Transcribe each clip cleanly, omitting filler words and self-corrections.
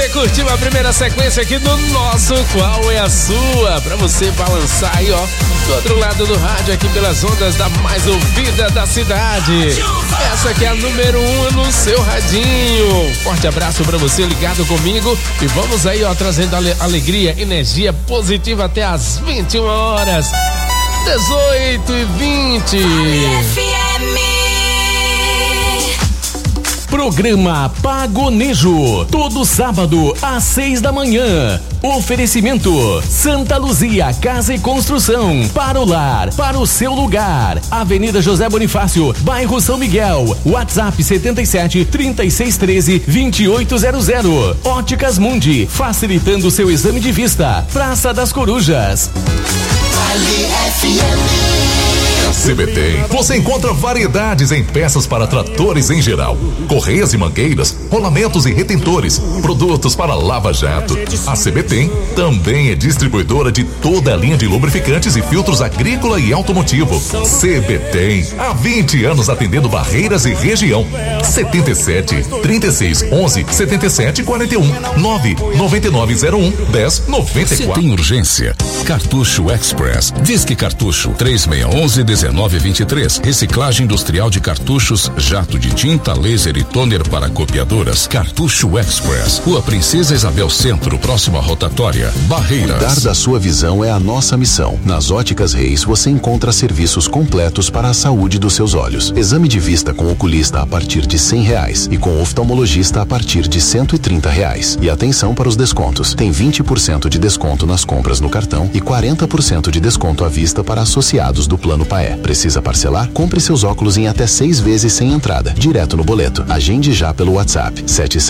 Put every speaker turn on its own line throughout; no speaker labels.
curtiu a primeira sequência aqui do nosso Qual é a Sua? Pra você balançar aí, ó, do outro lado do rádio, aqui pelas ondas da mais ouvida da cidade. Essa aqui é a número 1 no seu radinho. Forte abraço pra você ligado comigo e vamos aí, ó, trazendo alegria, energia positiva até as 21 horas. 18h20.
Programa Pagonejo, todo sábado às 6 da manhã. Oferecimento Santa Luzia Casa e Construção, para o lar, para o seu lugar. Avenida José Bonifácio, bairro São Miguel. WhatsApp 77 3613 2800. Óticas Mundi, facilitando seu exame de vista. Praça das Corujas.
CBTEM, você encontra variedades em peças para tratores em geral, correias e mangueiras, rolamentos e retentores, produtos para lava-jato. A CBTEM também é distribuidora de toda a linha de lubrificantes e filtros agrícola e automotivo. CBTEM, há 20 anos atendendo Barreiras e região. 77 36 11 77 41 9 9901 10 94.
Se tem urgência, Cartucho Express. Disque Cartucho 3611 1923. Reciclagem industrial de cartuchos, jato de tinta, laser e toner para copiadoras. Cartucho Express. Rua Princesa Isabel Centro, próxima à rotatória, Barreiras.
Cuidar da sua visão é a nossa missão. Nas Óticas Reis você encontra serviços completos para a saúde dos seus olhos. Exame de vista com oculista a partir de R$100 e com oftalmologista a partir de R$130. E atenção para os descontos. Tem 20% de desconto nas compras no cartão e 40% de desconto à vista para associados do Plano Paé. Precisa parcelar? Compre seus óculos em até 6 vezes sem entrada, direto no boleto. Agende já pelo WhatsApp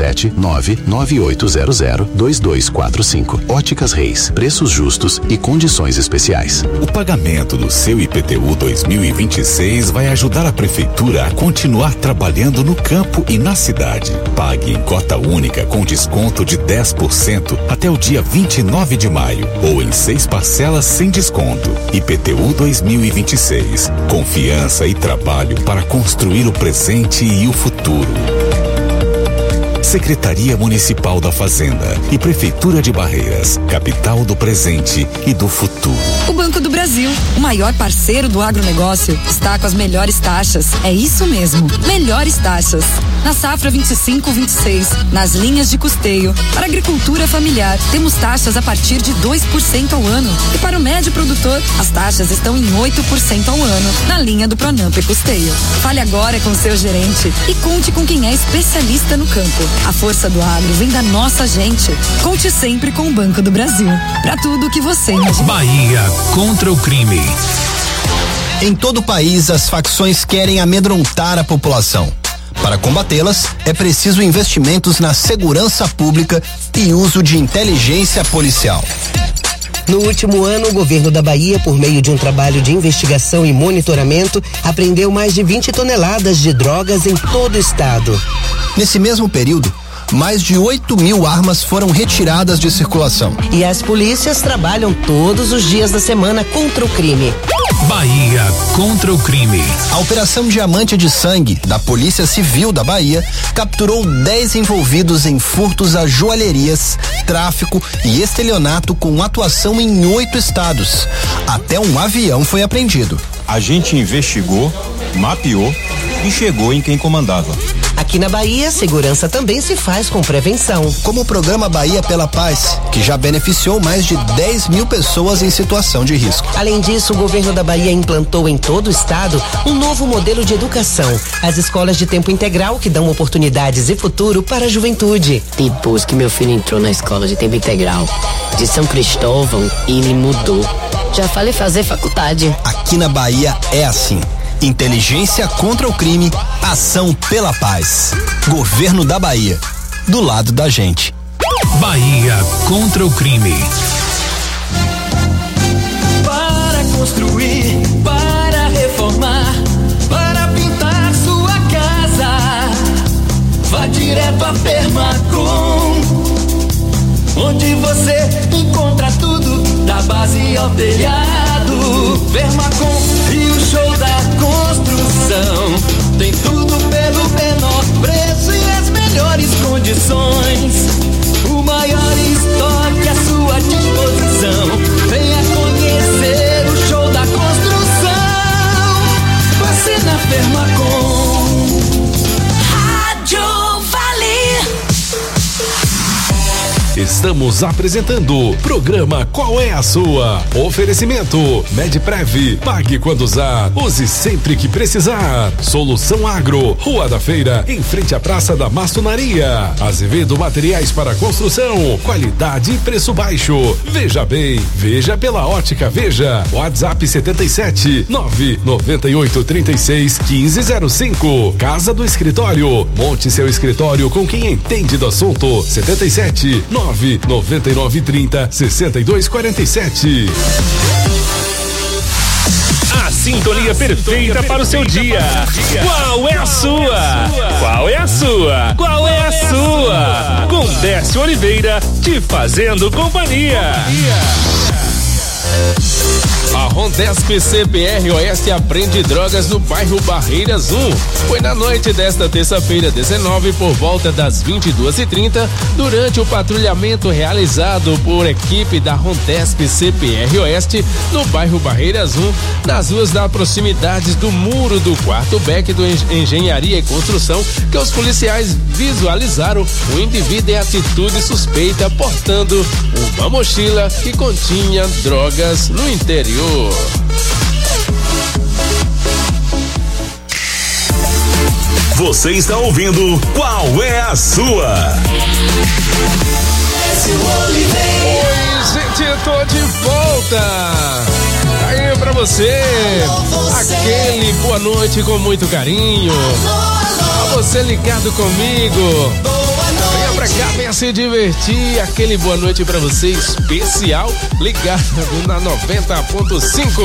77998002245. Óticas Reis, preços justos e condições especiais.
O pagamento do seu IPTU 2026 vai ajudar a prefeitura a continuar trabalhando no campo e na cidade. Pague em cota única com desconto de 10% até o dia 29 de maio ou em 6 parcelas sem desconto. IPTU 2026. Confiança e trabalho para construir o presente e o futuro. Secretaria Municipal da Fazenda e Prefeitura de Barreiras, capital do presente e do futuro.
O Banco do Brasil, o maior parceiro do agronegócio, está com as melhores taxas. É isso mesmo, melhores taxas. Na safra 25-26, nas linhas de custeio, para agricultura familiar, temos taxas a partir de 2% ao ano. E para o médio produtor, as taxas estão em 8% ao ano, na linha do Pronamp e Custeio. Fale agora com seu gerente e conte com quem é especialista no campo. A força do agro vem da nossa gente. Conte sempre com o Banco do Brasil. Para tudo que você imagina.
Bahia contra o crime.
Em todo o país, as facções querem amedrontar a população. Para combatê-las, é preciso investimentos na segurança pública e uso de inteligência policial.
No último ano, o governo da Bahia, por meio de um trabalho de investigação e monitoramento, apreendeu mais de 20 toneladas de drogas em todo o estado.
Nesse mesmo período, mais de 8.000 armas foram retiradas de circulação.
E as polícias trabalham todos os dias da semana contra o crime.
Bahia contra o crime.
A Operação Diamante de Sangue, da Polícia Civil da Bahia, capturou 10 envolvidos em furtos a joalherias, tráfico e estelionato com atuação em 8 estados. Até um avião foi apreendido.
A gente investigou, mapeou e chegou em quem comandava.
Aqui na Bahia, a segurança também se faz com prevenção.
Como o programa Bahia pela Paz, que já beneficiou mais de 10.000 pessoas em situação de risco.
Além disso, o governo da Bahia implantou em todo o estado um novo modelo de educação. As escolas de tempo integral que dão oportunidades e futuro para a juventude.
Depois que meu filho entrou na escola de tempo integral de São Cristóvão, ele mudou. Já falei fazer faculdade.
Aqui na Bahia é assim. Inteligência contra o crime, ação pela paz. Governo da Bahia, do lado da gente.
Bahia contra o crime.
Para construir, para reformar, para pintar sua casa, vá direto a Permacom, onde você encontra tudo, da base ao telhado. Permacom e o show da construção, tem tudo pelo menor preço e as melhores condições. Uma
Estamos apresentando programa Qual é a Sua? Oferecimento Medprev, pague quando usar, use sempre que precisar. Solução Agro, Rua da Feira, em frente à Praça da Maçonaria. Azevedo Materiais para Construção, qualidade e preço baixo. Veja bem, veja pela Ótica Veja. WhatsApp 77 998 36 1505. Casa do Escritório, monte seu escritório com quem entende do assunto. 77 999 30 62 47.
A sintonia perfeita para o seu dia. Qual é a sua? Qual é a sua? Qual é a sua? Com Décio Oliveira te fazendo companhia.
A Rondesp CPR Oeste apreende drogas no bairro Barreiras 1. Foi na noite desta terça-feira, 19, por volta das 22h30, durante o patrulhamento realizado por equipe da Rondesp CPR Oeste no bairro Barreiras 1, nas ruas da proximidades do muro do quarto beck do Engenharia e Construção, que os policiais visualizaram o indivíduo em atitude suspeita portando uma mochila que continha drogas no interior.
Você está ouvindo Qual é a Sua?
Oi, gente, tô de volta. Aí pra você, aquele boa noite com muito carinho. A você ligado comigo. Venha pra cá, venha se divertir. Aquele boa noite pra você especial, ligado na 90.5.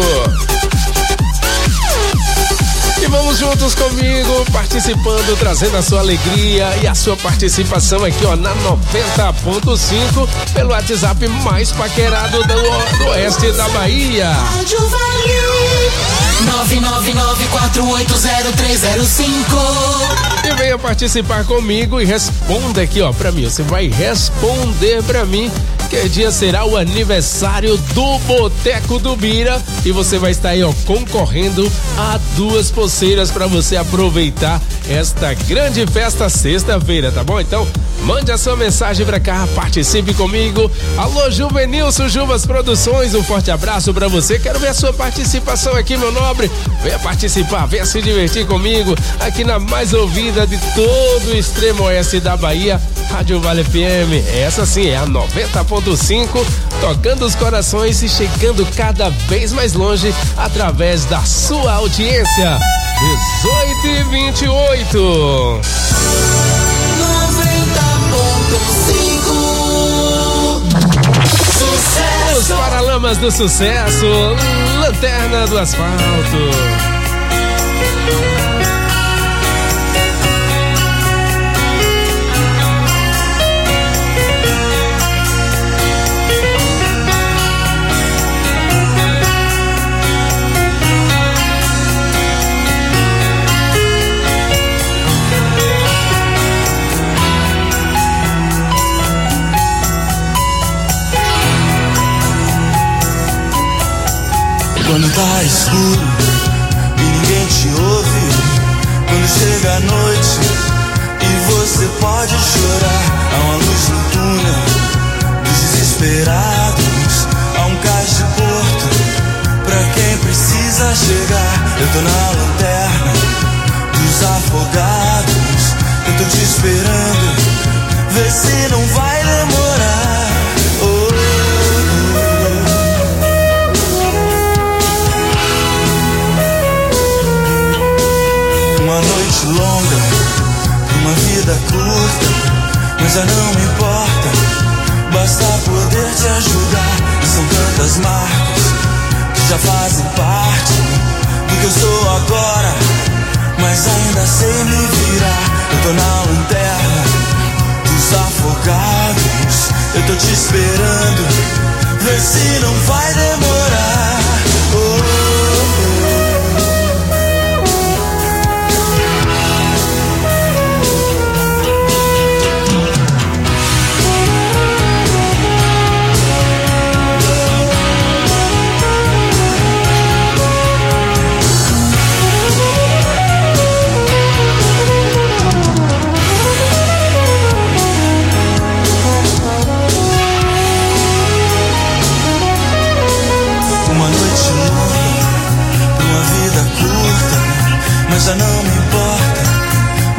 E vamos juntos comigo, participando, trazendo a sua alegria e a sua participação aqui, ó, na 90.5, pelo WhatsApp mais paquerado do oeste da Bahia. 999480305. E venha participar comigo e responda aqui, ó, pra mim. Você vai responder pra mim que dia será o aniversário do Boteco do Bira e você vai estar aí, ó, concorrendo a 2 pulseiras pra você aproveitar esta grande festa sexta-feira, tá bom? Então, mande a sua mensagem pra cá, participe comigo. Alô, Juvenilson Juvas Produções, um forte abraço pra você. Quero ver a sua participação aqui, meu nobre. Venha participar, venha se divertir comigo aqui na mais ouvida de todo o extremo oeste da Bahia, Rádio Vale FM. Essa sim é a 90.5, tocando os corações e chegando cada vez mais longe através da sua audiência. 18h28. 90.5. Os Paralamas do Sucesso, Lanterna do Asfalto.
Quando tá escuro e ninguém te ouve, quando chega a noite e você pode chorar, há uma luz no túnel dos desesperados, há um cais de porto pra quem precisa chegar. Eu tô na lanterna dos afogados, eu tô te esperando, vê se não vai demorar. Uma noite longa, uma vida curta, mas já não me importa, basta poder te ajudar. E são tantas marcas que já fazem parte do que eu sou agora, mas ainda sei me virar. Eu tô na lanterna dos afogados, eu tô te esperando, vê se não vai demorar.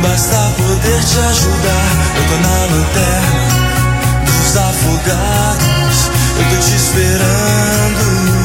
basta poder te ajudar. Eu tô na lanterna dos afogados, eu tô te esperando.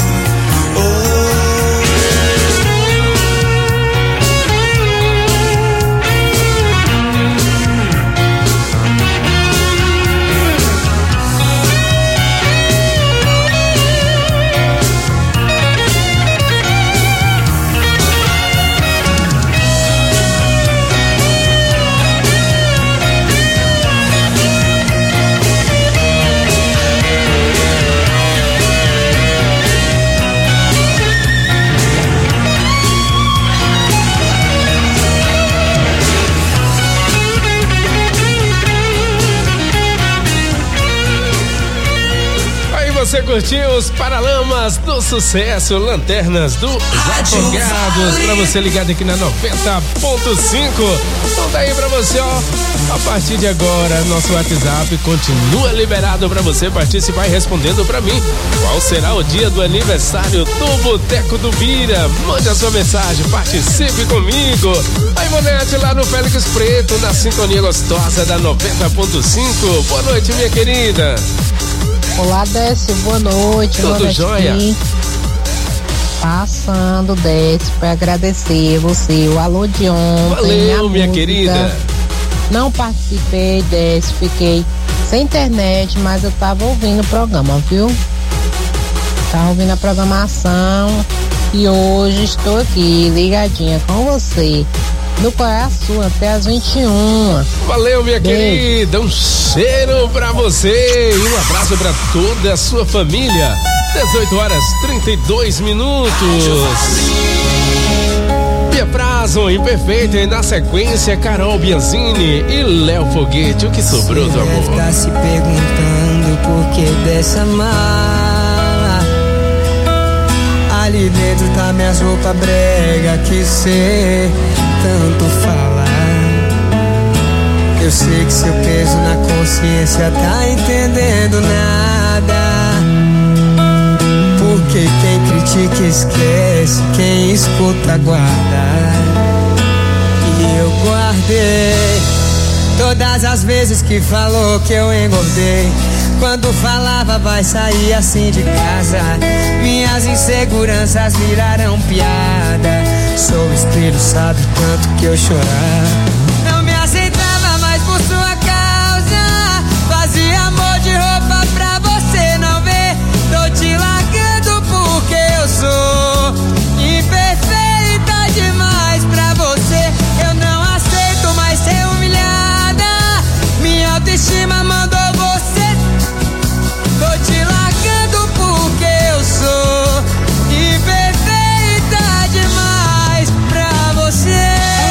Você curtiu os Paralamas do Sucesso, Lanternas dos Afogados, pra você ligado aqui na 90.5. Então daí pra você, ó, a partir de agora, nosso WhatsApp continua liberado pra você participar e respondendo pra mim qual será o dia do aniversário do Boteco do Bira. Mande a sua mensagem, participe comigo. A Ivonete lá no Félix Preto, na sintonia gostosa da 90.5. Boa noite, minha querida.
Olá, Décio, boa noite.
Tudo jóia?
Passando, Décio, para agradecer você, o alô de ontem.
Valeu, minha querida.
Não participei, Décio, fiquei sem internet, mas eu tava ouvindo o programa, viu? Tava ouvindo a programação e hoje estou aqui, ligadinha com você. No Qual é a Sua, até às 21.
Valeu, minha querida, um cheiro pra você e um abraço pra toda a sua família. 18h32. Bia Prazo, Imperfeita, e na sequência Carol Bianzini e Léo Foguete, o que sobrou do amor.
Você tá se perguntando por que dessa mala. Ali dentro tá minhas roupas brega que cê tanto falar. Eu sei que seu peso na consciência tá entendendo nada. Porque quem critica esquece, quem escuta guarda. E eu guardei todas as vezes que falou que eu engordei. Quando falava vai sair assim de casa, minhas inseguranças viraram piada. Sou espelho, sabe tanto que eu chorava. Não me aceitava mais por sua causa. Fazia amor de roupa pra você não ver. Tô te largando porque eu sou imperfeita demais pra você. Eu não aceito mais ser humilhada. Minha autoestima mandou você. Tô te largando porque eu sou imperfeita demais pra você.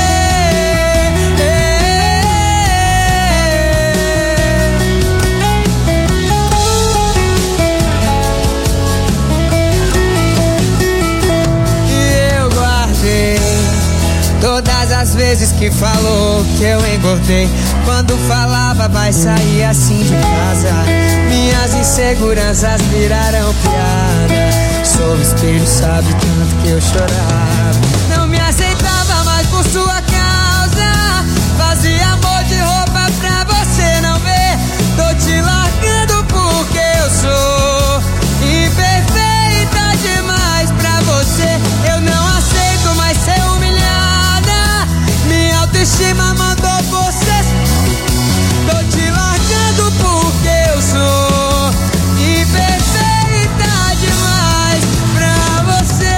E eu guardei todas as vezes que falou que eu engordei. Quando falava vai sair assim de casa, minhas inseguranças viraram piada. Sou espelho, sabe tanto que eu chorava. Não me aceitava mais por sua causa. Fazia amor de roupa pra você não ver. Tô te largando porque eu sou imperfeita demais pra você. Eu não aceito mais ser humilhada. Minha autoestima mandou você. Tô te largando porque eu sou imperfeita demais pra você.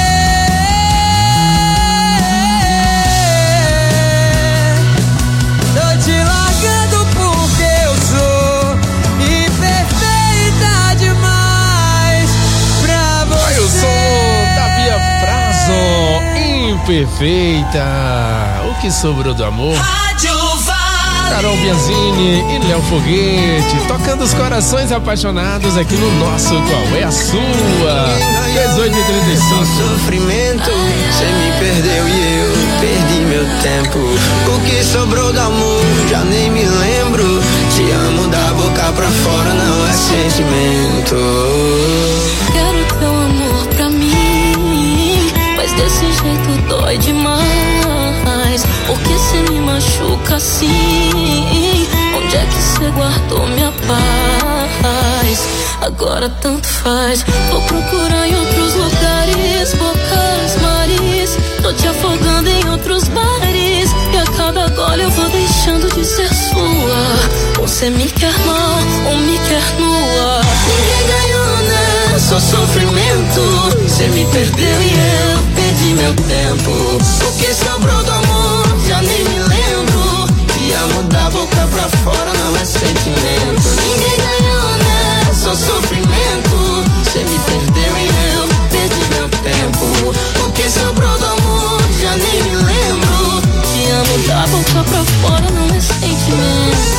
Tô te largando porque eu sou imperfeita demais pra você.
Vai o som da Bia Prazo, Imperfeita. O que sobrou do amor? Carol Bianzini e Léo Foguete, tocando os corações apaixonados aqui no nosso Qual é a Sua? 18h35.
Sofrimento, cê me perdeu e eu perdi meu tempo. O que sobrou do amor, já nem me lembro. Te amo da boca pra fora, não é sentimento.
Quero teu amor pra mim, mas desse jeito dói demais. faz? Por que cê me machuca assim? Onde é que cê guardou minha paz? Agora tanto faz. Vou procurar em outros lugares, bocas, mares. Tô te afogando em outros bares. E a cada gole eu vou deixando de ser sua. Você me quer mal ou me quer nua. Ninguém ganhou, né? Só sofrimento. Cê me perdeu e eu perdi meu tempo. O que sobrou do amor já nem me lembro. Ia mudar a boca pra fora, não é sentimento. Ninguém ganhou, né? Só sofrimento. Cê me perdeu e eu perdi meu tempo. O que sobrou do amor já nem me lembro. Ia mudar a boca pra fora, não é sentimento.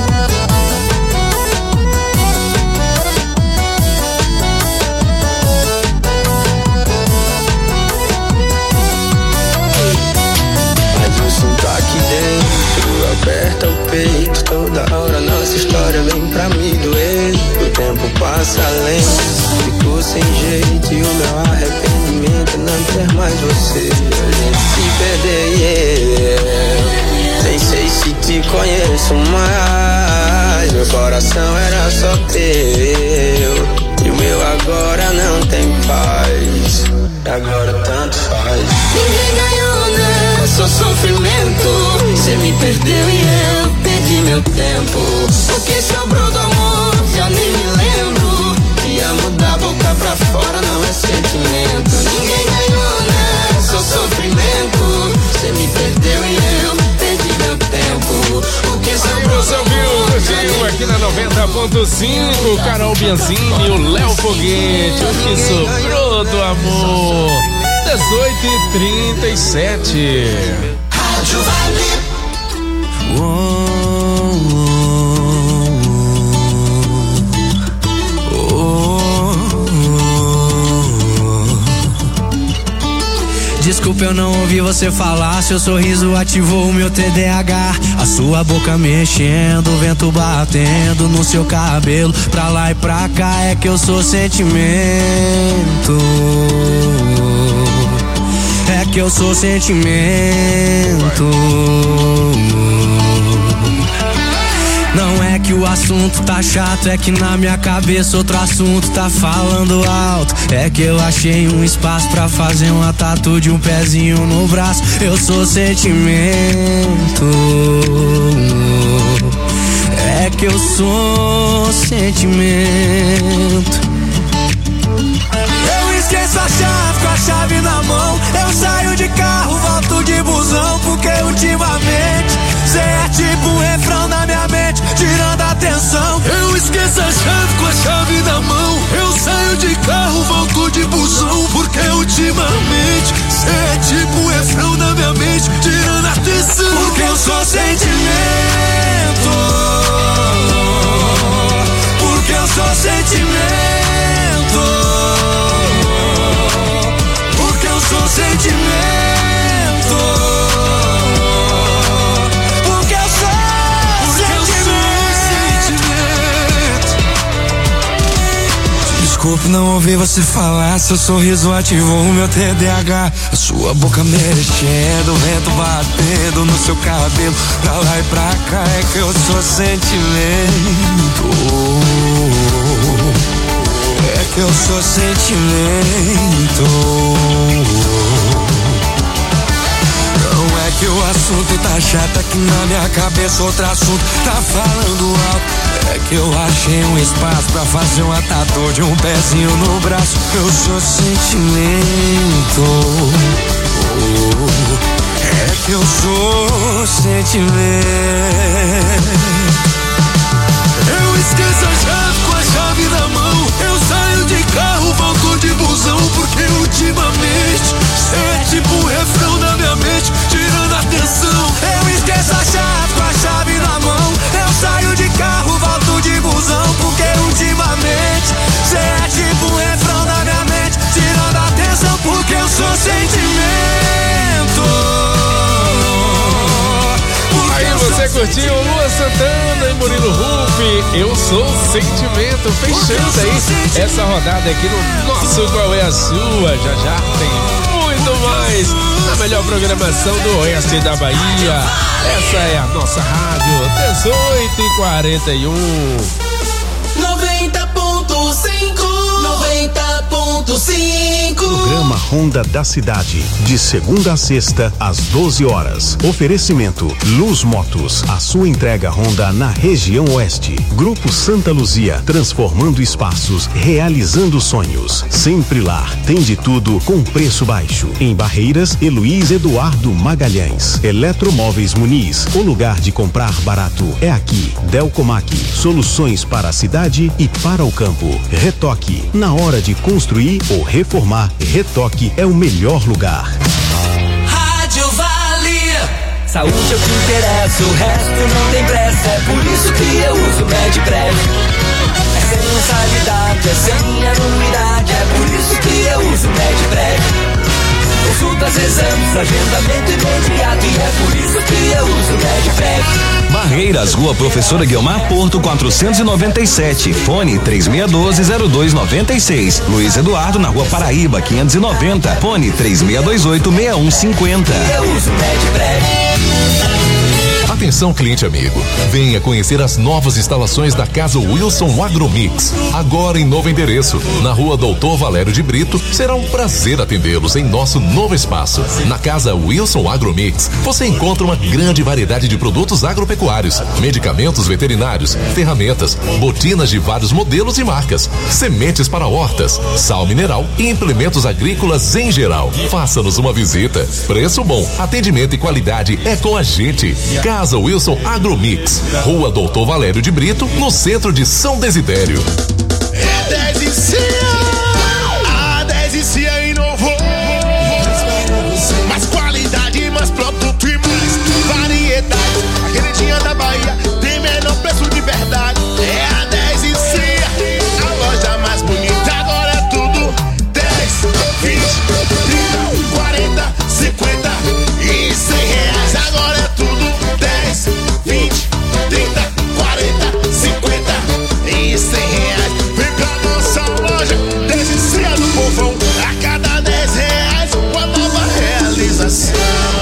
Sinto aqui dentro, aperta o peito. Toda hora nossa história vem pra me doer. O tempo passa lento, fico sem jeito. E o meu arrependimento é não ter mais você. A gente se perder, nem sei se te conheço mais. Meu coração era só teu, e o meu agora não tem paz. Agora tanto faz.
Ninguém ganhou, né? Só sofrimento. Cê me perdeu e eu perdi meu tempo. O que sobrou do amor já nem me lembro. Ia mudar a boca pra fora, não é sentimento. Ninguém ganhou, né? Só sofrimento. Cê me perdeu e eu perdi meu tempo. O que sobrou do amor já nem me
aqui na 90.5, Carol Bianchini e o Léo Foguete. O que sobrou do amor? 18h37.
Rádio Vibe.
Desculpa, eu não ouvi você falar. Seu sorriso ativou o meu TDAH. A sua boca mexendo, o vento batendo no seu cabelo. Pra lá e pra cá é que eu sou sentimento. É que eu sou sentimento. Não é que o assunto tá chato, é que na minha cabeça outro assunto tá falando alto. É que eu achei um espaço pra fazer uma tatu de um pezinho no braço. Eu sou sentimento. É que eu sou sentimento. Eu esqueço a chave com a chave na mão. Eu saio de carro, volto de busão. Porque ultimamente cê é tipo um refrão na minha mente, tirando a atenção.
Eu esqueço a chave com a chave na mão. Eu saio de carro, volto de busão. Porque ultimamente cê é tipo um refrão na minha mente, tirando a atenção.
Porque eu sou sentimento. Porque eu sou sentimento. Porque eu sou sentimento. Porque eu sou sentimento. Desculpe, não ouvi você falar. Seu sorriso ativou o meu TDAH. A sua boca mexendo, o vento batendo no seu cabelo. Pra lá e pra cá é que eu sou sentimento. É que eu sou sentimento. Não é que o assunto tá chato, é que na minha cabeça outro assunto tá falando alto. É que eu achei um espaço pra fazer uma tatu de um pezinho no braço. Eu sou sentimento. É que eu sou sentimento.
Eu esqueço a chave com a chave na mão. Eu saio de carro, volto de busão. Porque ultimamente cê é tipo um refrão na minha mente, tirando a atenção.
Eu esqueço a chave com a chave na mão. Eu saio de carro, volto de busão. Porque ultimamente cê é tipo um refrão na minha mente, tirando a atenção. Porque eu sou sentimento.
Aí você curtiu Lua Santana e Murilo Huff, Eu Sou Sentimento, fechando aí essa rodada aqui no nosso Qual é a Sua. Já já tem muito mais na melhor programação do oeste da Bahia. Essa é a nossa rádio, 18h41.
90.5.
Programa Ronda da Cidade, de segunda a sexta, às 12 horas. Oferecimento Luz Motos, a sua entrega Honda na região oeste. Grupo Santa Luzia, transformando espaços, realizando sonhos. Sempre Lar, tem de tudo com preço baixo. Em Barreiras, Luiz Eduardo Magalhães. Eletromóveis Muniz, o lugar de comprar barato é aqui. Delcomac, soluções para a cidade e para o campo. Retoque, na hora de construir ou reformar, Retoque é o melhor lugar.
Rádio Vale. Saúde é o que interessa, o resto não tem pressa. É por isso que eu uso Medprev. É sem mensalidade, é sem anuidade. É por isso que eu uso Medprev. Consultas, exames, agendamento imediato. E é por isso que eu uso Medprev.
Barreiras, Rua Professora Guiomar Porto 497, fone 3612-0296. Luiz Eduardo na Rua Paraíba 590, fone 3628-6150.
Eu uso Medprev.
Atenção, cliente amigo, venha conhecer as novas instalações da Casa Wilson Agromix. Agora em novo endereço, na Rua Doutor Valério de Brito. Será um prazer atendê-los em nosso novo espaço. Na Casa Wilson Agromix, você encontra uma grande variedade de produtos agropecuários, medicamentos veterinários, ferramentas, botinas de vários modelos e marcas, sementes para hortas, sal mineral e implementos agrícolas em geral. Faça-nos uma visita. Preço bom, atendimento e qualidade é com a gente. Casa Wilson Agromix, Rua Doutor Valério de Brito, no centro de São Desidério.
É 10 e Cia, a 10 e Cia inovou. Mais qualidade, mais produto e mais variedade. A queridinha da Bahia tem menor preço de verdade. É a 10 e Cia, a loja mais bonita. Agora é tudo 10, 20, 30, 40, 50 e 100 reais. Agora é tudo 10, 20, 30, 40, 50 e 100 reais. Vem pra nossa loja, 10 e Cia do povão. A cada 10 reais, uma nova realização.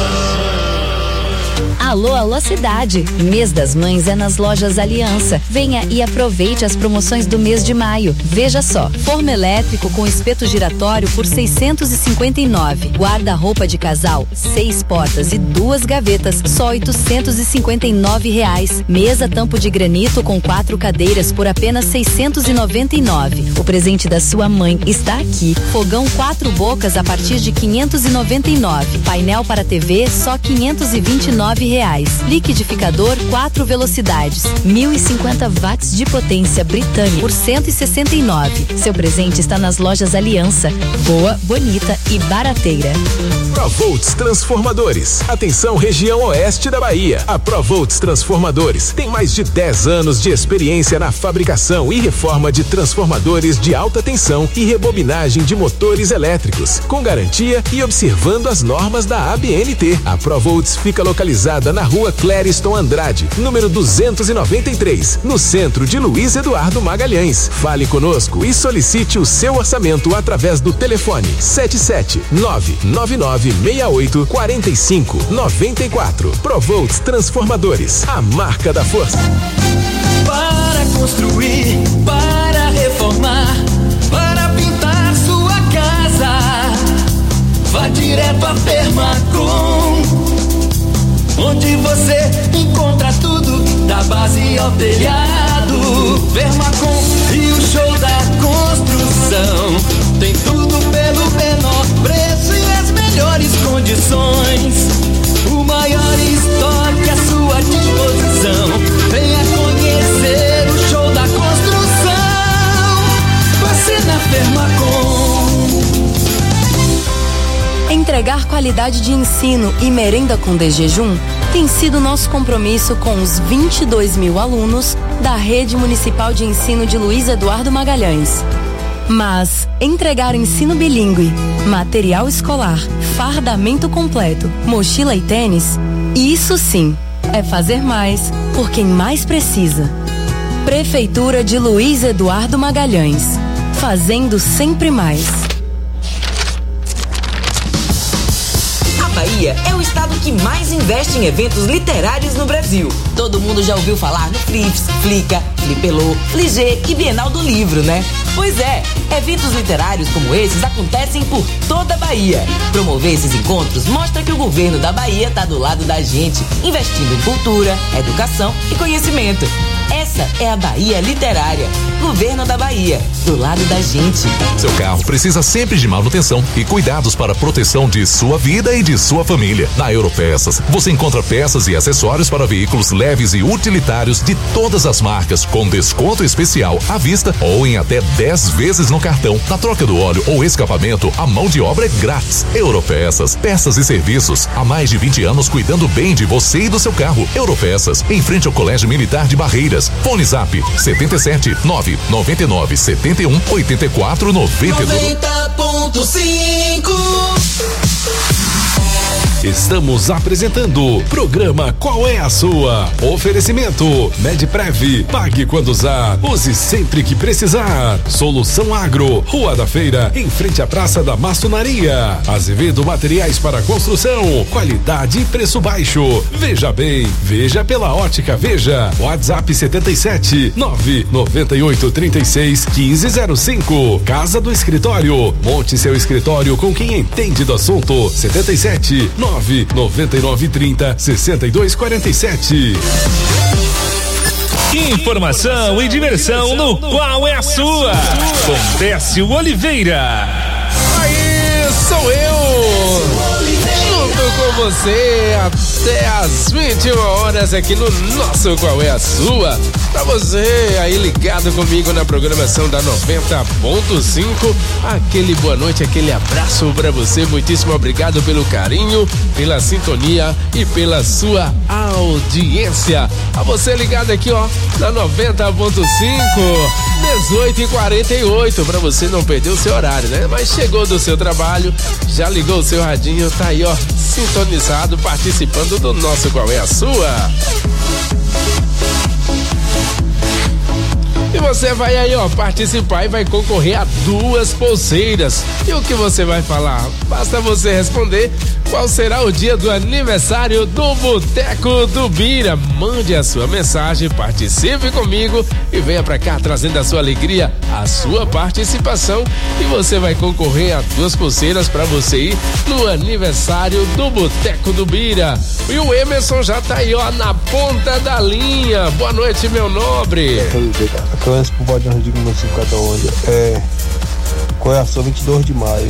Alô, alô cidade, mês das mães é nas lojas Aliança. Venha e aproveite as promoções do mês de maio. Veja só, forno elétrico com espeto giratório por 659. Guarda-roupa de casal, 6 portas e 2 gavetas, só 859 reais. Mesa tampo de granito com 4 cadeiras por apenas 699. O presente da sua mãe está aqui. Fogão 4 bocas a partir de 599. Painel para TV só 529 reais. Liquidificador 4 velocidades, 1050 watts de potência britânica por 169. Seu presente está nas lojas Aliança. Boa, bonita e barateira.
Provolts Transformadores. Atenção, região oeste da Bahia. A Provolts Transformadores tem mais de 10 anos de experiência na fabricação e reforma de transformadores de alta tensão e rebobinagem de motores elétricos, com garantia e observando as normas da ABNT. A Provolts fica localizada na Rua Clériston Andrade, número 293, no centro de Luiz Eduardo Magalhães. Fale conosco e solicite o seu orçamento através do telefone 77999684594. Provolts Transformadores, a marca da força.
Para construir, para reformar, para pintar sua casa, vá direto a Permacom, onde você encontra tudo, da base ao telhado. Permacom e o show da construção, tem tudo pelo menor preço e as melhores condições. O maior estoque à sua disposição. Venha conhecer o show da construção, você na Permacom.
Entregar qualidade de ensino e merenda com desjejum tem sido nosso compromisso com os 22 mil alunos da Rede Municipal de Ensino de Luiz Eduardo Magalhães. Mas entregar ensino bilíngue, material escolar, fardamento completo, mochila e tênis, isso sim é fazer mais por quem mais precisa. Prefeitura de Luiz Eduardo Magalhães, fazendo sempre mais.
Bahia é o estado que mais investe em eventos literários no Brasil. Todo mundo já ouviu falar no Flips, Flica, Flipelô, Fligê e Bienal do Livro, né? Pois é, eventos literários como esses acontecem por toda a Bahia. Promover esses encontros mostra que o governo da Bahia está do lado da gente, investindo em cultura, educação e conhecimento. Essa é a Bahia Literária. Governo da Bahia, do lado da gente.
Seu carro precisa sempre de manutenção e cuidados para a proteção de sua vida e de sua família. Na Europeças, você encontra peças e acessórios para veículos leves e utilitários de todas as marcas, com desconto especial à vista ou em até 10 vezes no cartão. Na troca do óleo ou escapamento, a mão de obra é grátis. Europeças, peças e serviços. Há mais de 20 anos cuidando bem de você e do seu carro. Europeças, em frente ao Colégio Militar de Barreiras. Fone Zap 77 999 71 84 92.
90.5.
Estamos apresentando programa Qual é a Sua? Oferecimento Medprev, pague quando usar, use sempre que precisar. Solução Agro, Rua da Feira, em frente à Praça da Maçonaria. Azevedo Materiais para Construção, qualidade e preço baixo. Veja bem, veja pela Ótica Veja. WhatsApp 77 998 36 1505. Casa do Escritório, monte seu escritório com quem entende do assunto. 77 99930 6247.
Informação e diversão no Qual é a Sua? Com Décio Oliveira.
Aí sou eu! Junto com você até às 21 horas aqui no nosso Qual é a Sua? Pra você aí ligado comigo na programação da 90.5, aquele boa noite, aquele abraço pra você, muitíssimo obrigado pelo carinho, pela sintonia e pela sua audiência. A você ligado aqui ó, na 90.5, 18h48, pra você não perder o seu horário, né? Mas chegou do seu trabalho, já ligou o seu radinho, tá aí ó, sintonizado, participando do nosso Qual é a Sua? E você vai aí, ó, participar e vai concorrer a 2 pulseiras. E o que você vai falar? Basta você responder qual será o dia do aniversário do Boteco do Bira. Mande a sua mensagem, participe comigo e venha pra cá trazendo a sua alegria, a sua participação. E você vai concorrer a 2 pulseiras pra você ir no aniversário do Boteco do Bira. E o Emerson já tá aí, ó, na ponta da linha. Boa noite, meu nobre.
Antes pro Bode Rodrigo no 50 onde qual é a sua? 22 de maio.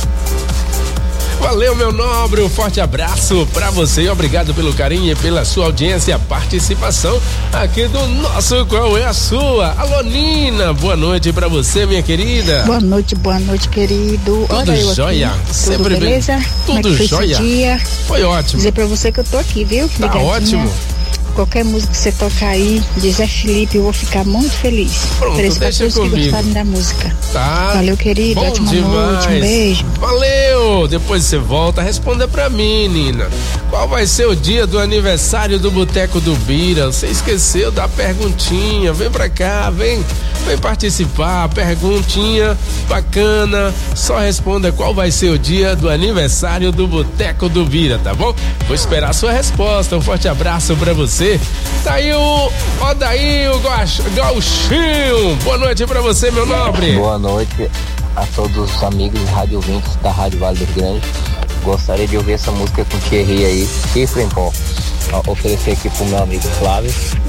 Valeu, meu nobre, um forte abraço pra você e obrigado pelo carinho e pela sua audiência e participação aqui do nosso Qual é a Sua? Alô, Nina, boa noite pra você, minha querida.
Boa noite, querido.
Tudo jóia?
Sempre beleza?
Tudo jóia? Foi ótimo.
Dizer pra você que eu tô aqui, viu?
Tá ligadinha. Ótimo.
Qualquer música que você tocar aí, de Zé Felipe, eu vou ficar muito feliz.
Pronto, deixa comigo.
Que gostarem da música.
Tá.
Valeu, querido.
Bom
Ótima
demais.
noite, um beijo.
Valeu. Depois você volta, responda pra mim, Nina. Qual vai ser o dia do aniversário do Boteco do Bira? Você esqueceu da perguntinha. Vem pra cá, vem participar. Perguntinha bacana. Só responda qual vai ser o dia do aniversário do Boteco do Bira, tá bom? Vou esperar a sua resposta. Um forte abraço pra você. Tá aí o Odair, o Gauchinho. Boa noite pra você, meu nobre.
Boa noite a todos os amigos e rádio ouvintes da Rádio Vale do Rio Grande. Gostaria de ouvir essa música com Thierry aí, Chifre em Pó. Oferecer aqui pro meu amigo Flávio,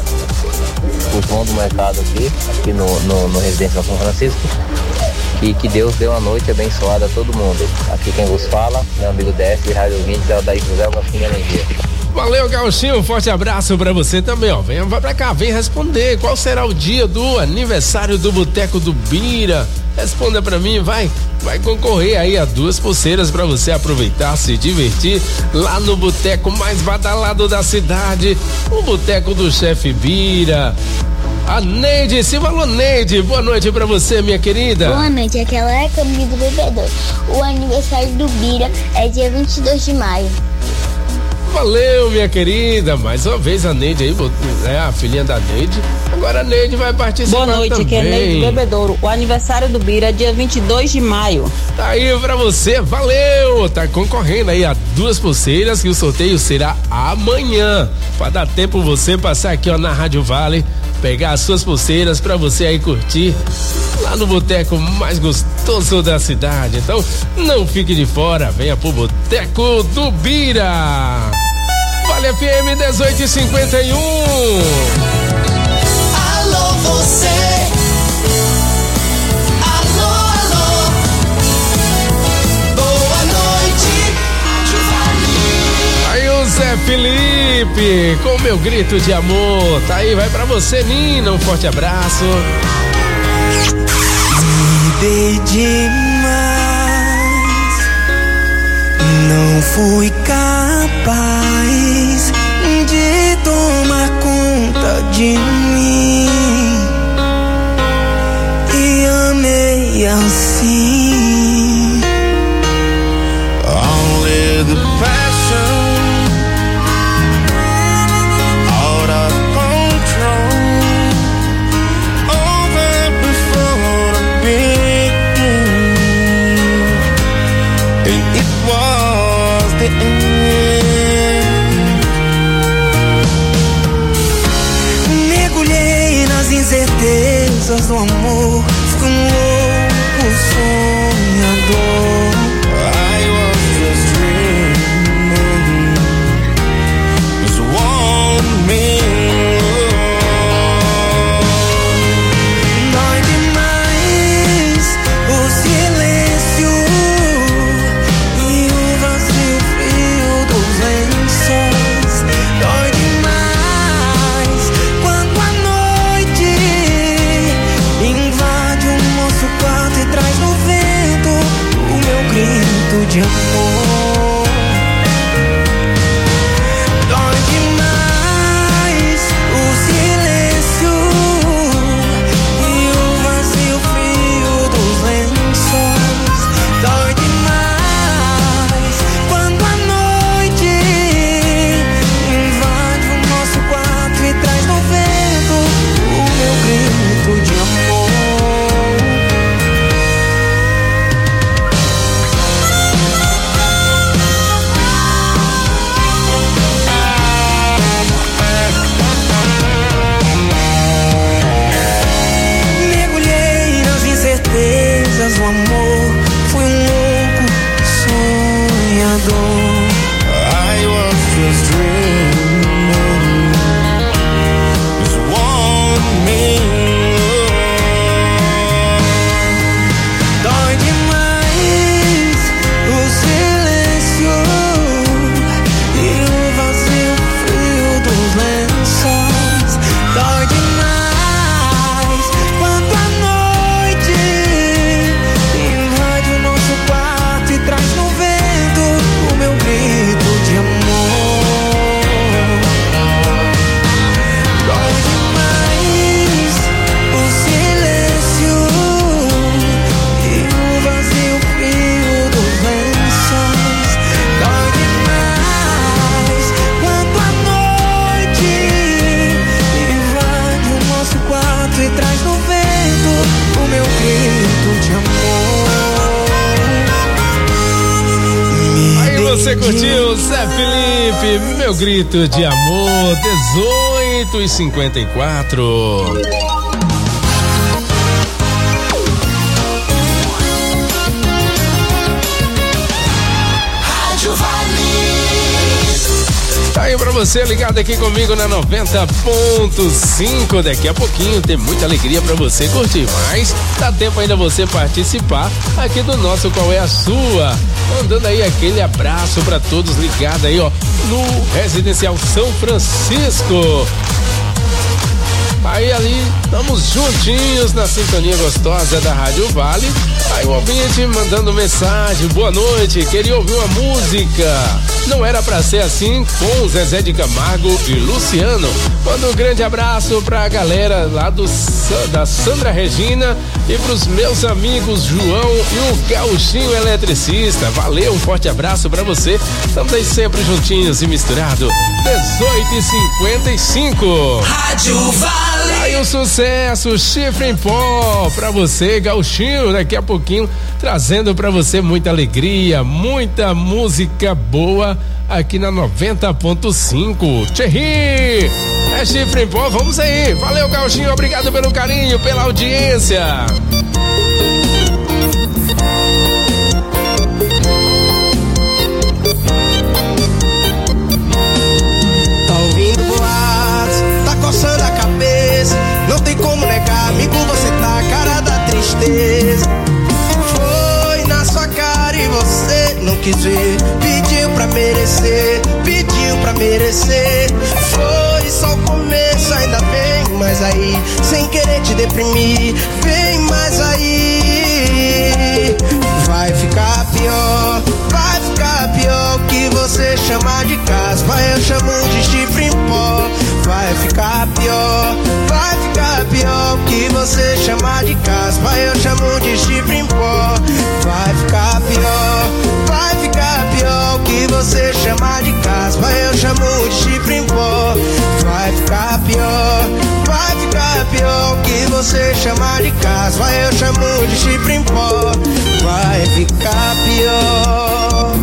o João do Mercado aqui no Residência São Francisco. E que Deus dê uma noite abençoada a todo mundo. Aqui quem vos fala, meu amigo Décio e rádio ouvinte, é o Odair José Gauchinho Energia.
Valeu, Gauchinho, um forte abraço pra você também, ó. Vai pra cá, vem responder. Qual será o dia do aniversário do Boteco do Bira? Responda pra mim, vai concorrer aí a 2 pulseiras pra você aproveitar, se divertir lá no boteco mais badalado da cidade, o Boteco do Chefe Bira. A Neide, se falou Neide, boa noite pra você, minha querida.
Boa noite, aquela é a Camila do Bebedor. O aniversário do Bira é dia 22 de maio.
Valeu, minha querida, mais uma vez a Neide aí, é a filhinha da Neide. Agora a Neide vai participar.
Boa noite,
também.
aqui é Neide Bebedouro. O aniversário do Bira é dia 22 de maio.
Tá aí pra você, valeu! Tá concorrendo aí a 2 pulseiras, que o sorteio será amanhã. Pra dar tempo você passar aqui, ó, na Rádio Vale, pegar as suas pulseiras pra você aí curtir lá no boteco mais gostoso da cidade. Então, não fique de fora, venha pro Boteco do Bira. Vale FM 1851.
Alô, você. Alô, alô. Boa noite,
Aí o Zé Felipe, com meu grito de amor. Tá aí, vai pra você, Nina. Um forte abraço.
Me dei demais, não fui capaz de tomar conta de mim e amei assim. I'll let the passion out of control over before the beginning, and it was the end. Mergulhei nas incertezas do amor, fui louco sonhador. I was just dreaming, just one minute. Dói demais o silêncio e o vazio frio dos lençóis. Dói demais quando a noite invade o nosso quarto e traz no vento o meu grito de amor. Dói demais o silêncio e o vazio frio dos lençóis. Dói demais quando a noite invade o nosso quarto e traz no vento o meu grito de amor. Mergulhei nas incertezas do amor, fui louco sonhador. I was just dreaming, just one minute. Dói demais o silêncio e o vazio frio dos lençóis. Dói demais quando a noite invade o nosso quarto e traz no vento o meu grito de amor. Dói demais o silêncio e o vazio frio dos lençóis. Dói demais quando a noite invade o nosso quarto e traz no vento o meu grito de amor.
Aí você curtiu, Zé Felipe, meu grito de amor, 18h54.
Rádio Vale.
Tá aí pra você ligado aqui comigo na 90.5. Daqui a pouquinho tem muita alegria pra você curtir, mas dá tempo ainda você participar aqui do nosso Qual é a Sua? Mandando aí aquele abraço pra todos ligados aí, ó, no Residencial São Francisco. Aí ali, estamos juntinhos na sintonia gostosa da Rádio Vale. Aí o ouvinte mandando mensagem: boa noite, queria ouvir uma música. Não era pra ser assim, com Zezé de Camargo e Luciano. Manda um grande abraço pra galera lá da Sandra Regina e pros meus amigos João e o Gauchinho Eletricista. Valeu, um forte abraço pra você. Estamos aí sempre juntinhos e misturados. 18h55.
Rádio Vale.
Vale.
Aí um sucesso, Chifre em Pó, pra você, gauchinho, daqui a pouquinho, trazendo pra você muita alegria, muita música boa aqui na 90.5. Thierry, é Chifre em Pó, vamos aí. Valeu, gauchinho, obrigado pelo carinho, pela audiência.
Coçando a cabeça, não tem como negar, amigo, você tá a cara da tristeza. Foi na sua cara e você não quis ver, pediu pra merecer, pediu pra merecer. Foi só o começo, ainda vem mais aí, sem querer te deprimir, vem mais aí. Vai ficar pior, vai ficar pior, o que você chama de caspa, eu chamo de chifre em pó. Vai ficar pior, vai ficar pior, o que você chama de caspa, eu chamo de chifre em pó. Vai ficar pior, vai ficar pior, o que você chama de caspa, eu chamo de chifre em pó. Vai ficar pior, vai ficar pior, o que você chama de caspa, eu chamo de chifre em pó. Vai ficar pior.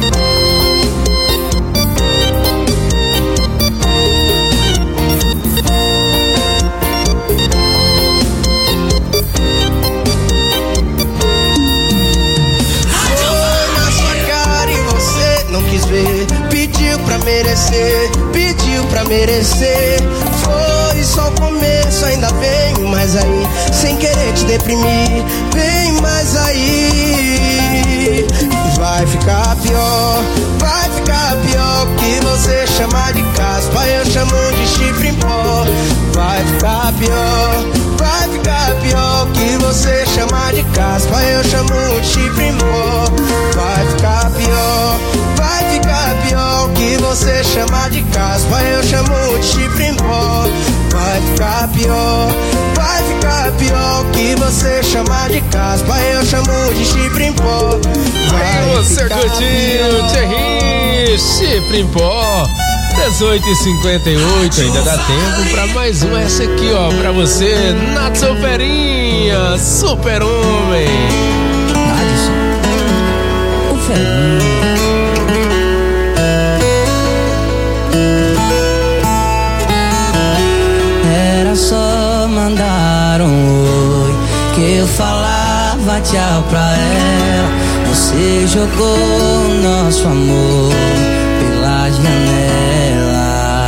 Não quis ver, pediu pra merecer, pediu pra merecer. Foi só o começo, ainda vem mais aí, sem querer te deprimir, vem mais aí. Vai ficar pior, vai ficar pior, o que você chama de caspa, eu chamo de chifre em pó. Vai ficar pior, vai ficar pior, o que você chama de caspa, eu chamo de chifre em pó. Vai ficar pior, vai ficar pior, o que você chama de caspa, eu chamo de chifre em pó. Vai ficar pior, vai ficar pior, o que você chama de caspa, eu chamo de chifre em pó.
Aí você curtiu, Thierry, Chifre em Pó, 18h58, ainda dá tempo pra mais um, essa aqui ó, pra você, Natsu Ferinha, Super-Homem.
O Ferinha. Era só mandar um oi, que eu falava tchau pra ela. Você jogou o nosso amor pela janela.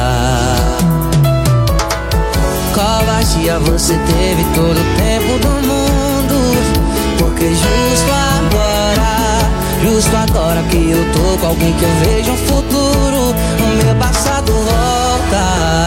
Covardia você teve todo o tempo do mundo, porque justo agora que eu tô com alguém que eu vejo um futuro, o meu passado volta.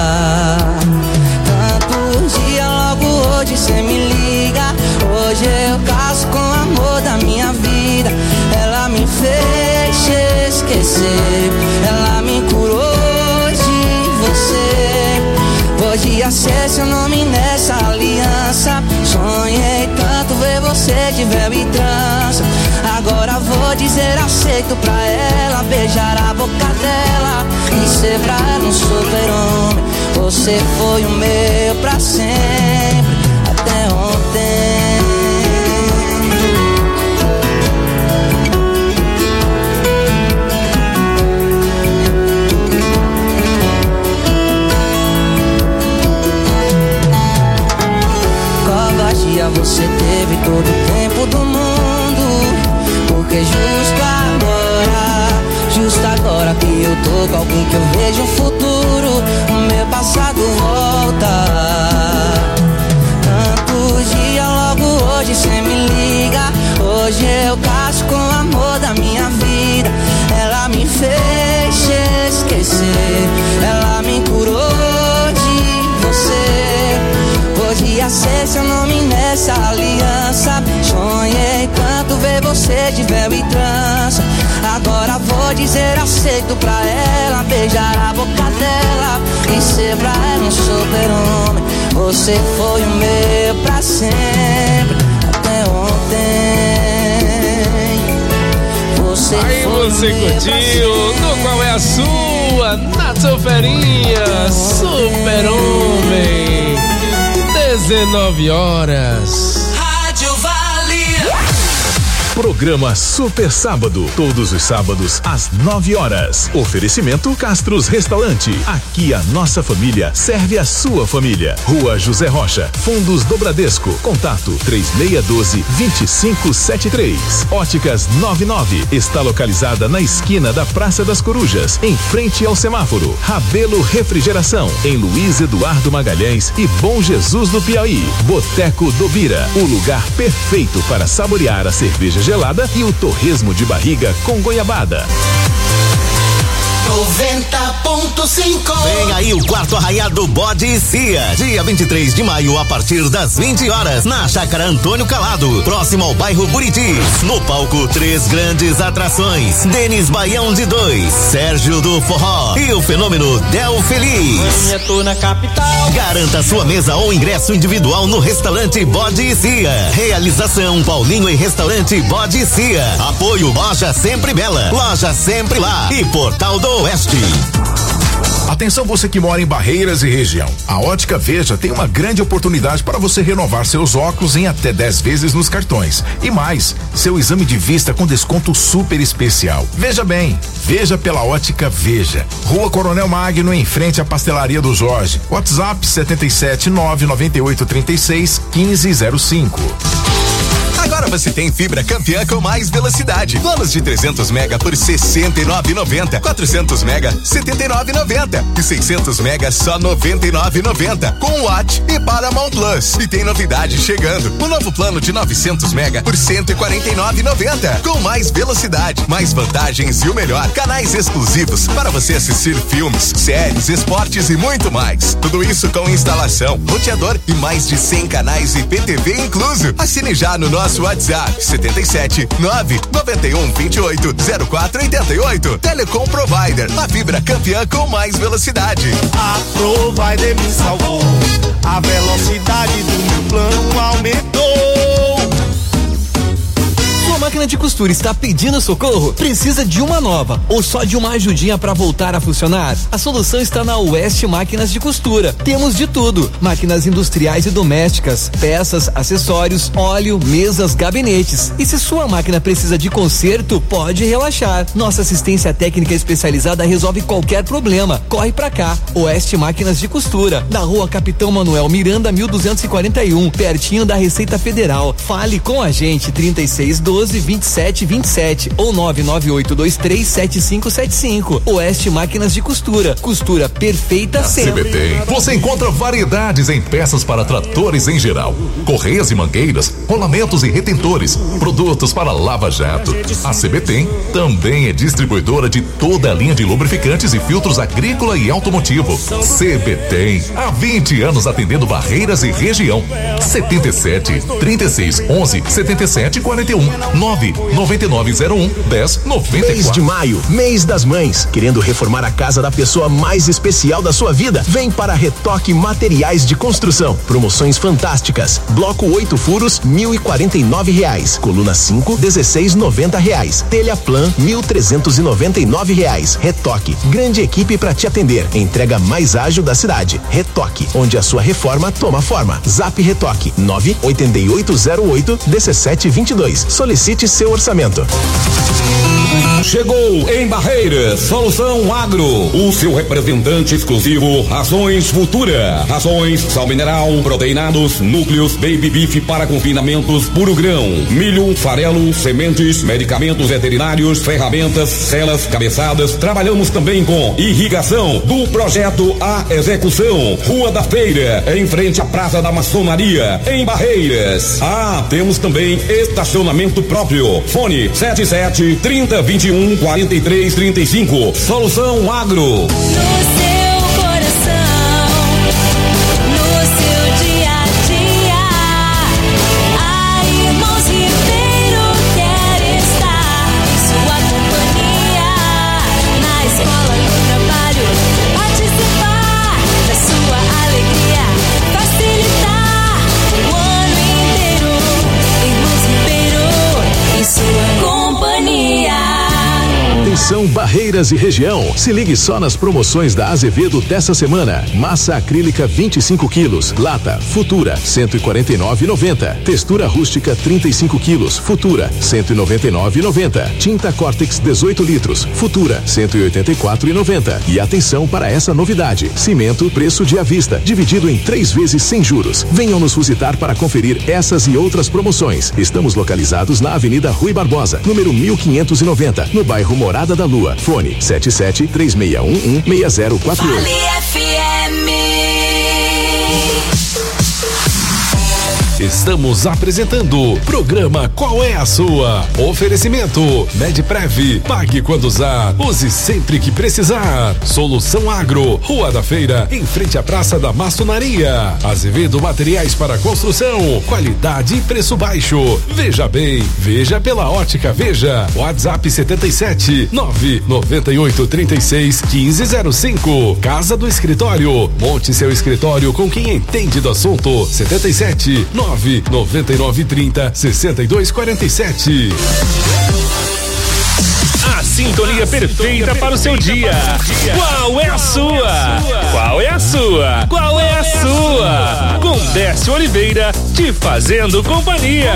Tantos dias, logo hoje cê me liga. Hoje eu caso com o amor da minha vida. Ela me fez esquecer, ela me curou de você. Podia ser seu nome nessa aliança. Sonhei tanto ver você de véu e trança. Agora vou dizer aceito pra ela, beijar a boca dela e ser pra ela um super-homem. Você foi o meu pra sempre, até ontem. Covardia você teve todo o tempo do mundo, porque justo agora que eu tô com alguém que eu vejo um futuro, o meu passado volta. Tantos dias, logo hoje cê me liga. Hoje eu caso com o amor da minha vida. Ela me fez esquecer, ela me curou de você. Podia ser seu nome nessa aliança. Sonhei tanto ver você de véu e trança. Agora vou dizer aceito pra ela, beijar a boca dela e ser pra ela um super-homem. Você foi o meu pra sempre, até ontem. Você
aí
foi
você
o meu
curtiu, no Qual é a Sua, Natsu Ferinha, Super-Homem. 19 horas.
Rádio Valia.
Programa Super Sábado, todos os sábados às 9 horas. Oferecimento Castros Restaurante. Aqui a nossa família serve a sua família. Rua José Rocha, Fundos do Bradesco. Contato 3612-2573. Óticas 99 está localizada na esquina da Praça das Corujas, em frente ao semáforo. Rabelo Refrigeração, em Luiz Eduardo Magalhães e Bom Jesus do Piauí. Boteco do Bira, o lugar perfeito para saborear a cerveja gelada e o torresmo de barriga com goiabada.
90.5. Vem aí o quarto arraiado Bode e Cia, dia 23 de maio, a partir das 20 horas, na Chácara Antônio Calado, próximo ao bairro Buritis. No palco, 3 grandes atrações: Denis Baião de 2, Sérgio do Forró e o fenômeno Del Feliz.
Eu tô na capital.
Garanta sua mesa ou ingresso individual no restaurante Bode e Cia. Realização Paulinho e Restaurante Bode e Cia. Apoio Loja Sempre Bela, Loja Sempre Lá e Portal do Oeste.
Atenção você que mora em Barreiras e região. A Ótica Veja tem uma grande oportunidade para você renovar seus óculos em até 10 vezes nos cartões. E mais, seu exame de vista com desconto super especial. Veja bem, veja pela Ótica Veja. Rua Coronel Magno, em frente à Pastelaria do Jorge. WhatsApp 77998361505.
Agora você tem fibra Campeã com mais velocidade. Planos de 300 mega por R$ 69,90. 400 mega, R$ 79,90. E 600 mega, só R$ 99,90. Com Watt e Paramount Plus. E tem novidade chegando. O novo plano de 900 mega por R$ 149,90. Com mais velocidade, mais vantagens e o melhor, canais exclusivos para você assistir filmes, séries, esportes e muito mais. Tudo isso com instalação, roteador e mais de 100 canais IPTV incluso. Assine já no nosso WhatsApp 77 991 28 0488. Telecom Provider, a fibra campeã com mais velocidade.
A Provider me salvou. A velocidade do meu plano aumentou.
Sua máquina de costura está pedindo socorro? Precisa de uma nova ou só de uma ajudinha para voltar a funcionar? A solução está na Oeste Máquinas de Costura. Temos de tudo: máquinas industriais e domésticas, peças, acessórios, óleo, mesas, gabinetes. E se sua máquina precisa de conserto, pode relaxar. Nossa assistência técnica especializada resolve qualquer problema. Corre pra cá. Oeste Máquinas de Costura, na Rua Capitão Manuel Miranda 1241, pertinho da Receita Federal. Fale com a gente 3612-2727 ou 998237575. Oeste Máquinas de Costura. Costura perfeita sempre.
CBT. Você encontra variedades em peças para tratores em geral. Correias e mangueiras, rolamentos e retentores, produtos para lava-jato. A CBT também é distribuidora de toda a linha de lubrificantes e filtros agrícola e automotivo. CBT, há 20 anos atendendo Barreiras e região. 77 36 11 77 41 99901 1094.
Mês de maio, mês das mães. Querendo reformar a casa da pessoa mais especial da sua vida? Vem para Retoque Materiais de Construção. Promoções fantásticas. Bloco 8 furos, R$1.049. Coluna 5, R$16,90. Telha Plan, R$1.399. Retoque, grande equipe para te atender. Entrega mais ágil da cidade. Retoque, onde a sua reforma toma forma. Zap Retoque 98808-1722. Solicite seu orçamento.
Chegou em Barreiras, Solução Agro, o seu representante exclusivo Rações Futura. Rações, sal mineral, proteinados, núcleos, baby beef para confinamentos, puro grão, milho, farelo, sementes, medicamentos veterinários, ferramentas, celas, cabeçadas. Trabalhamos também com irrigação, do projeto à execução. Rua da Feira, em frente à Praça da Maçonaria, em Barreiras. Temos também estacionamento próprio. Fone 77 30 21 43 35. Solução Agro.
No seu coração, no seu dia a dia, a Irmãos Ribeiro quer estar em sua companhia, na escola, no trabalho, participar da sua alegria, facilitar o ano inteiro. Irmãos Ribeiro em sua companhia.
Atenção Barreiras e região, se ligue só nas promoções da Azevedo dessa semana. Massa acrílica 25 quilos, lata Futura 149,90. Textura rústica 35 quilos, Futura 199,90. Tinta Cortex 18 litros, Futura 184,90. E atenção para essa novidade: cimento preço de à vista, dividido em 3 vezes sem juros. Venham nos visitar para conferir essas e outras promoções. Estamos localizados na Avenida Rui Barbosa, número 1590, no bairro Morada da Lua. Fone 77-3611-6048.
Vale FM.
Estamos apresentando o programa Qual é a Sua? Oferecimento Medprev, pague quando usar, use sempre que precisar. Solução Agro, Rua da Feira, em frente à Praça da Maçonaria. Azevedo Materiais para Construção, qualidade e preço baixo. Veja bem, veja pela Ótica Veja. WhatsApp 77-99836-1505. Casa do Escritório, monte seu escritório com quem entende do assunto. 77-99930-6247.
A sintonia perfeita para o seu dia. Qual é a sua? Qual é a sua? Qual é a sua? Com Décio Oliveira te fazendo companhia.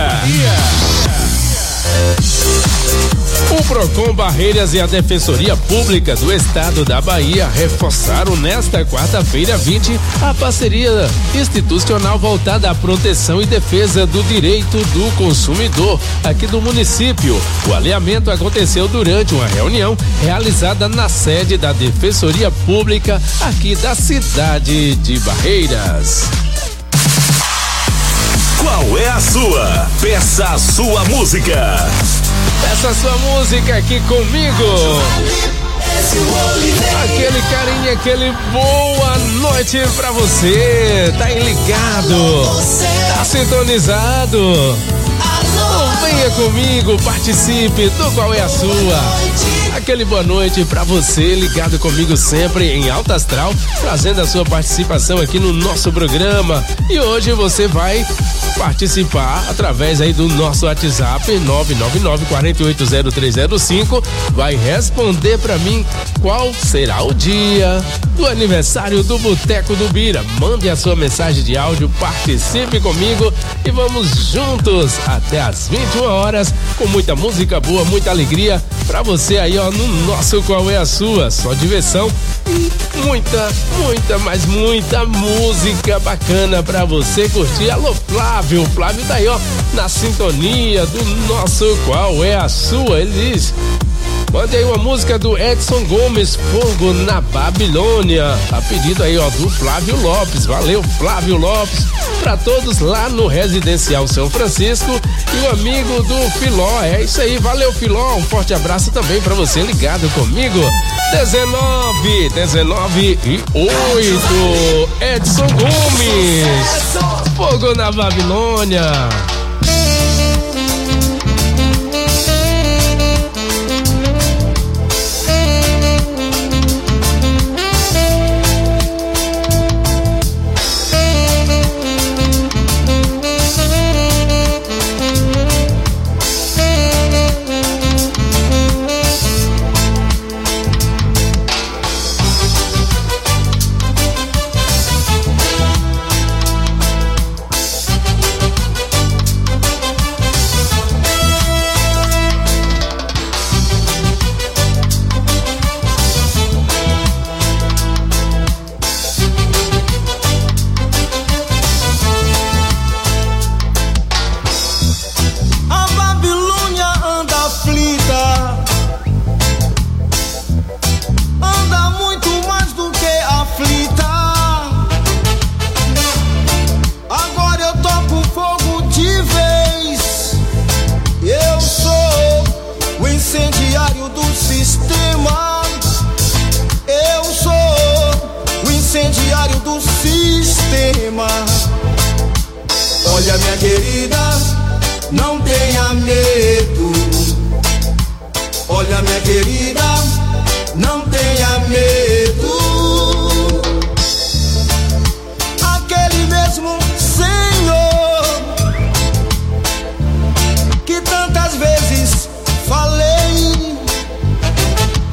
O Procon Barreiras e a Defensoria Pública do Estado da Bahia reforçaram nesta quarta-feira 20 a parceria institucional voltada à proteção e defesa do direito do consumidor aqui do município. O alinhamento aconteceu durante uma reunião realizada na sede da Defensoria Pública aqui da cidade de Barreiras.
Qual é a sua? Peça a sua música.
Peça a sua música aqui comigo. Aquele carinho, aquele boa noite pra você. Tá aí ligado, tá sintonizado. Então venha comigo, participe do Qual é a Sua. Aquele boa noite pra você, ligado comigo sempre em Alta Astral, trazendo a sua participação aqui no nosso programa. E hoje você vai participar através aí do nosso WhatsApp 999-480305. Vai responder pra mim qual será o dia do aniversário do Boteco do Bira. Mande a sua mensagem de áudio, participe comigo e vamos juntos até às 21 horas com muita música boa, muita alegria pra você aí, ó, no nosso Qual é a Sua? Só diversão e muita música bacana pra você curtir. Alô, Flávio tá aí, ó, na sintonia do nosso Qual é a Sua? Ele diz: mande aí uma música do Edson Gomes, Fogo na Babilônia, a pedido aí, ó, do Flávio Lopes. Valeu, Flávio Lopes. Pra todos lá no Residencial São Francisco e o amigo do Filó. É isso aí, valeu, Filó. Um forte abraço também pra você ligado comigo. 19:08. Edson Gomes, Fogo na Babilônia.
Olha, minha querida, não tenha medo. Olha, minha querida, não tenha medo. Aquele mesmo Senhor que tantas vezes falei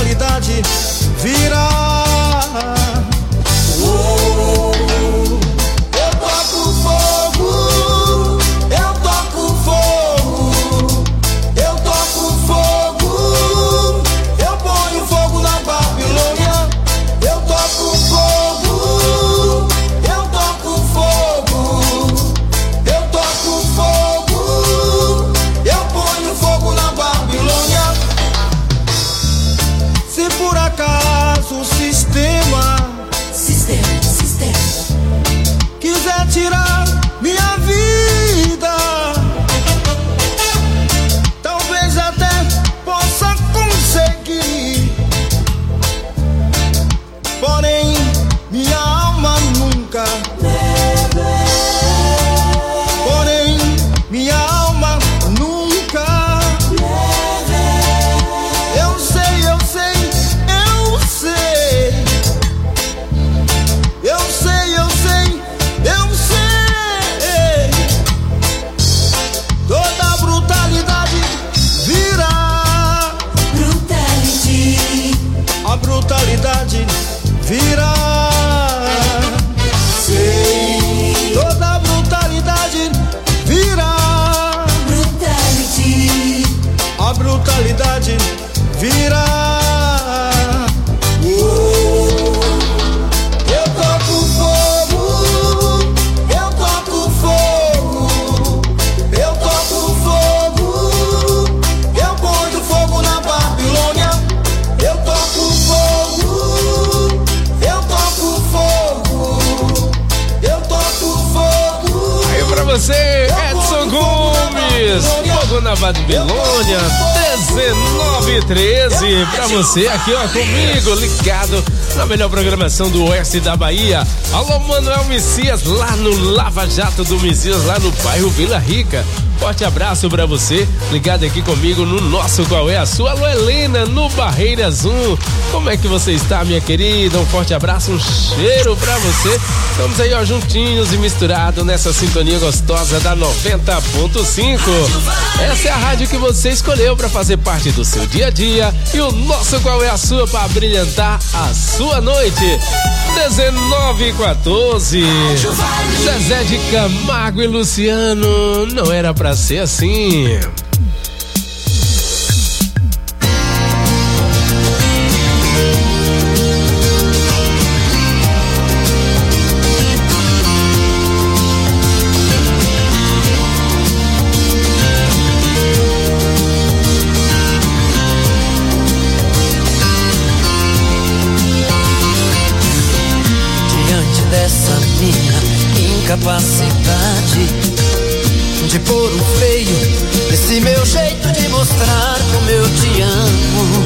brutalidade virá. Eu toco fogo, eu toco fogo, eu toco fogo, eu ponho fogo na Babilônia. Eu toco fogo, eu toco fogo, eu toco fogo, eu ponho fogo na Babilônia. Se por acaso o sistema quiser tirar minha vida, talvez até possa conseguir, porém minha alma nunca, porém minha alma nunca. Eu sei, eu sei, eu sei, eu sei, eu sei, eu sei. Toda brutalidade virá. Brutality. A brutalidade virá. Sei. Toda brutalidade virá. Brutality. A brutalidade virá. Eu toco fogo, eu toco fogo, eu toco fogo, eu ponho fogo na Babilônia. Eu toco fogo, eu toco fogo, eu toco fogo.
Aí pra você, Edson Gomes, fogo na Babilônia, 19h13. Pra você aqui, ó, comigo, ligado na melhor programação do oeste da Bahia. Alô, Manuel Messias, lá no Lava Jato do Messias, lá no bairro Vila Rica. Forte abraço pra você, ligado aqui comigo no nosso Qual é a Sua. Alô, Helena, no Barreiras 1. Como é que você está, minha querida? Um forte abraço, um cheiro pra você. Estamos aí, ó, juntinhos e misturados nessa sintonia gostosa da 90.5. Essa é a rádio que você escolheu pra fazer parte do seu dia a dia. E o nosso Qual é a Sua pra brilhantar a sua noite. 19h14. Zezé de Camargo e Luciano, não era pra ser assim.
Capacidade de pôr um freio nesse meu jeito de mostrar como eu te amo.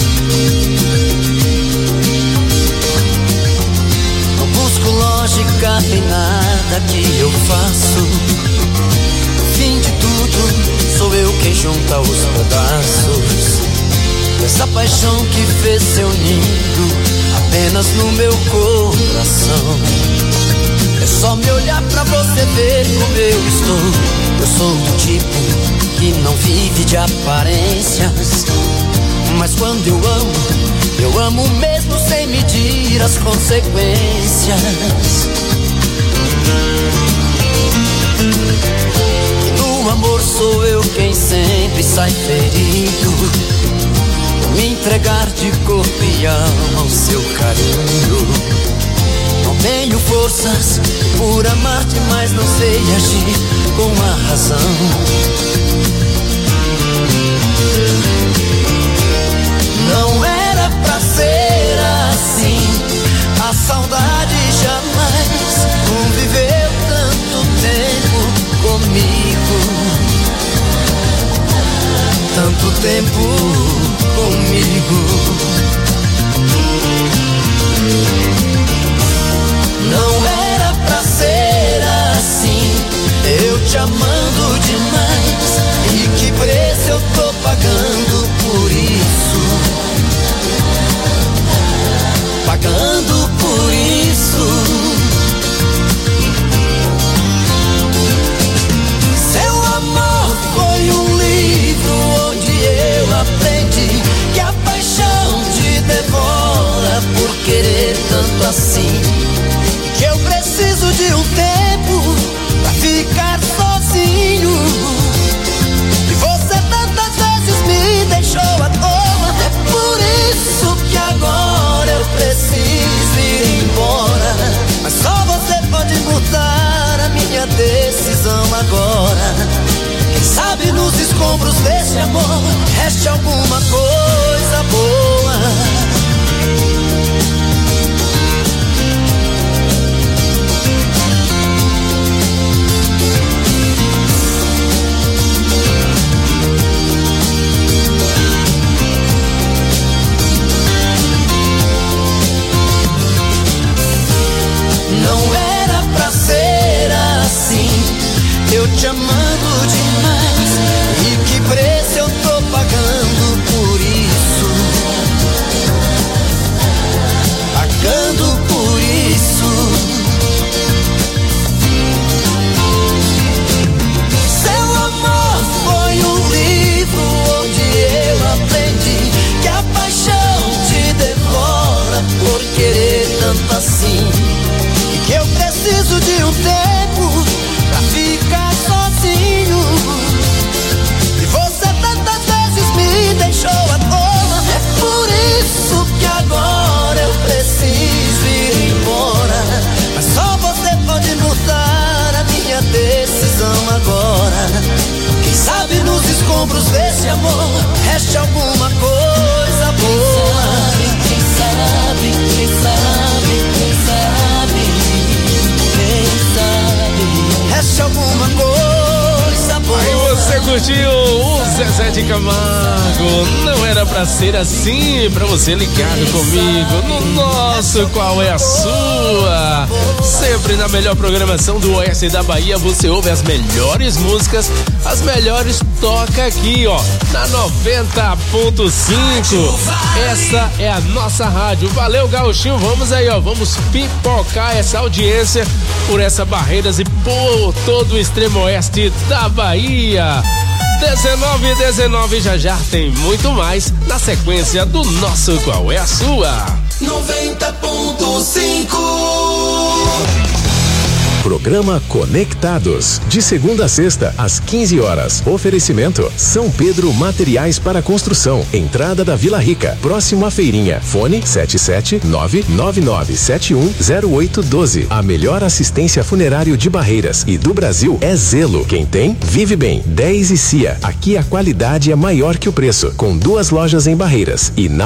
Não busco lógica em nada que eu faço. No fim de tudo, sou eu quem junta os pedaços dessa paixão que fez seu nido apenas no meu coração. É só me olhar pra você ver como eu estou. Eu sou do tipo que não vive de aparências, mas quando eu amo mesmo sem medir as consequências. E no amor sou eu quem sempre sai ferido, me entregar de corpo e alma ao seu carinho. Não tenho forças por amar-te, mas não sei agir com a razão. Não era pra ser assim. A saudade jamais conviveu tanto tempo comigo. Tanto tempo comigo. Não era pra ser assim. Eu te amando demais. E que preço eu tô pagando
assim, que eu preciso de um tempo pra ficar sozinho. E você tantas vezes me deixou à toa, é por isso que agora eu preciso ir embora. Mas só você pode mudar a minha decisão agora. Quem sabe nos escombros desse amor reste alguma coisa boa. Não era pra ser assim, eu te amando demais. E que preço eu tô pagando por isso? Pagando por isso. Seu amor foi um livro onde eu aprendi que a paixão te devora por querer tanto assim. Que eu preciso de um tempo pra ficar sozinho. E você tantas vezes me deixou à toa, é por isso que agora eu preciso ir embora. Mas só você pode mudar a minha decisão agora. Quem sabe nos escombros desse amor reste alguma coisa boa. Quem sabe, quem sabe, quem sabe, reste alguma coisa boa.
Aí você curtiu o Zezé de Camargo, Não Era Pra Ser Assim, pra você ligado comigo no nosso Qual é a Sua. Sempre na melhor programação do Oeste da Bahia, você ouve as melhores músicas, as melhores toca aqui, ó, na 90.5. Essa é a nossa rádio. Valeu, Gauchinho, vamos aí, ó, vamos pipocar essa audiência por essa Barreiras e por todo o extremo oeste da Bahia. 19 já tem muito mais na sequência do nosso Qual é a Sua?
90.5.
Programa Conectados, de segunda a sexta, às 15 horas. Oferecimento: São Pedro Materiais para Construção, entrada da Vila Rica, próximo à feirinha. Fone 77999710812. A melhor assistência funerária de Barreiras e do Brasil é Zelo. Quem tem, vive bem. 10 e Cia. Aqui a qualidade é maior que o preço, com 2 lojas em Barreiras e na